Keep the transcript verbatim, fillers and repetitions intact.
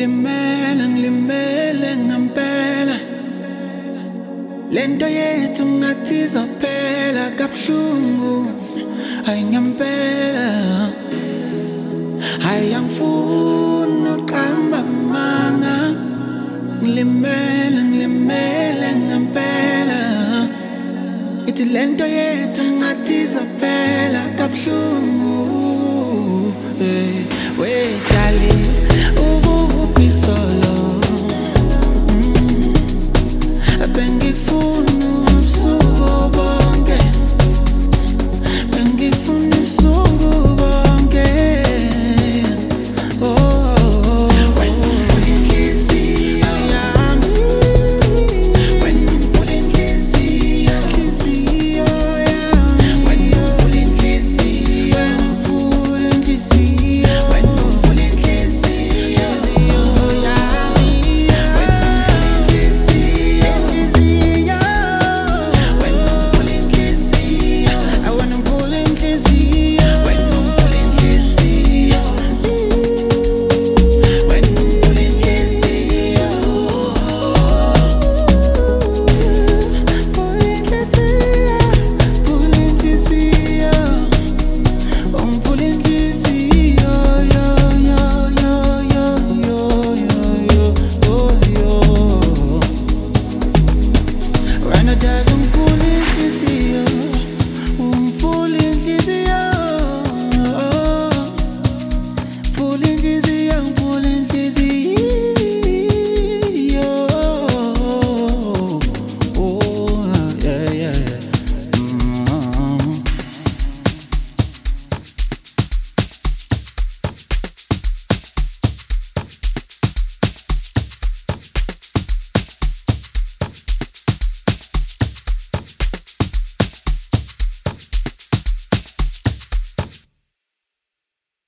Ngilimele, ngilimele ngempela. Lento yethu ngathi izophela kabuhlungu. Hayi ngempela. Hayi angifuni uqamba amanga. Ngilimele, ngilimele ngempela. Ithi lento yethu ngathi izophela kabuhlungu. Hey, wait, darling, ukuphi solo? Mm. Bengifuna ubusuku bonke, bengifuna ubusuku bonke. Oh, wena inhliziyo yami, wena inhliziyo, inhliziyo yami, wena inhliziyo, wena inhliziyo, wena inhliziyo yami, wena inhliziyo, inhliziyo, wena inhliziyo, I wanna pull inhliziyo, wena inhliziyo, wena inhliziyo, pull inhliziyo, pull inhliziyo. I'm pulling this yo yo yo yo yo yo yo yo yo yo. Run a